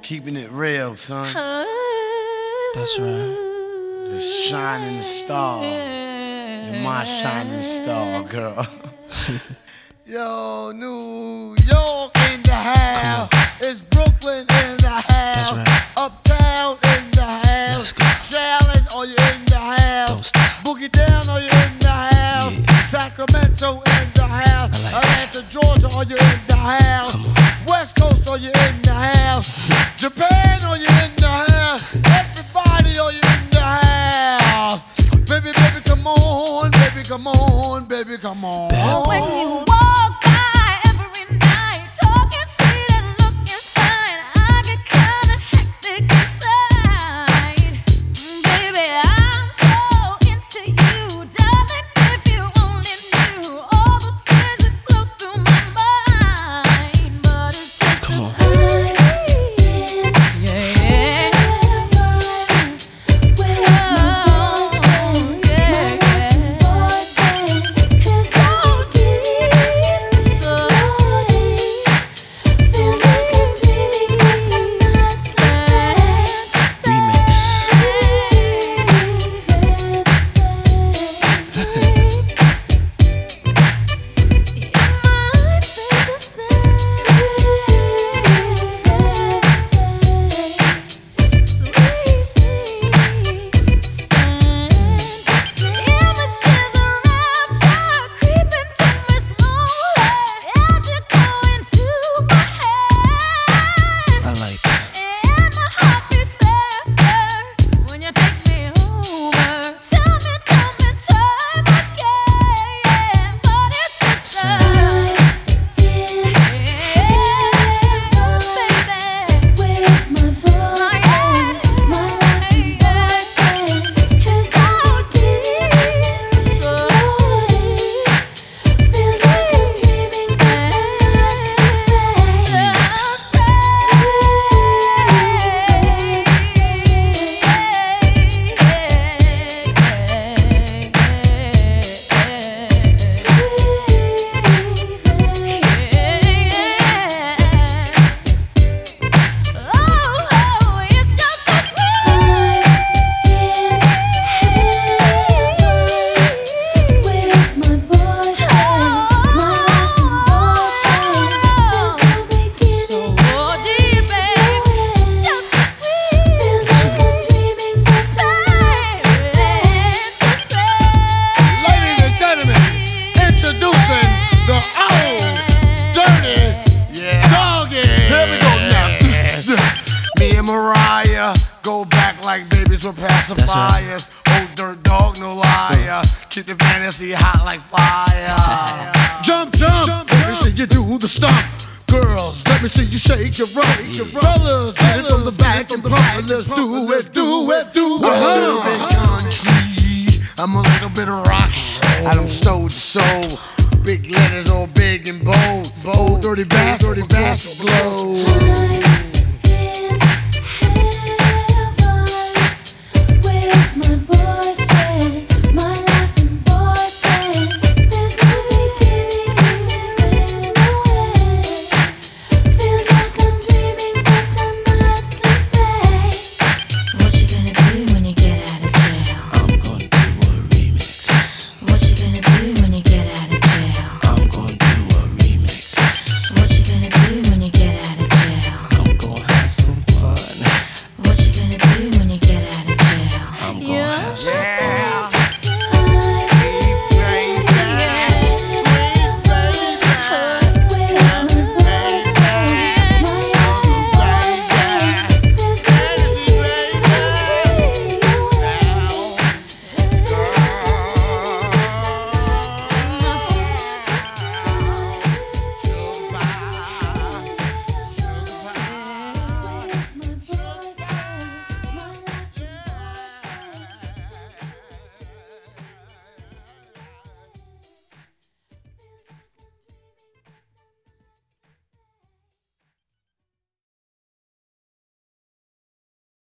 Keeping it real, son. That's right. The shining star. You're my shining star, girl. Yo, New York in the house. It's Brooklyn in the house. That's right. Uptown in the house. Let's go. Charlotte, are you in the house? Don't stop. Boogie Down, are you in the house? Yeah. Sacramento in the house. I like Atlanta, Georgia, are you in the house? Come on. West Coast, are you in the house? Japan, are you in the house? Everybody, are you in the house? Baby, baby, come on. Baby, come on. Baby, come on. When you walk by every night, talking sweet and looking fine, I get kinda hectic inside. Baby, I'm so into you, darling. If you only knew all the things that flow through my mind, but it's just Come on. Mariah, go back like babies with pacifiers. Old dirt dog, no liar. Keep the fantasy hot like fire. Jump, jump, let me see you do the stomp. Girls, let me see you shake your rump. Fellas, get it from the back and pump. Let's do it, do it, do it. A little bit country, I'm a little bit of rock. I'm stole the soul. Big letters all big and bold. Bold, dirty bass glow.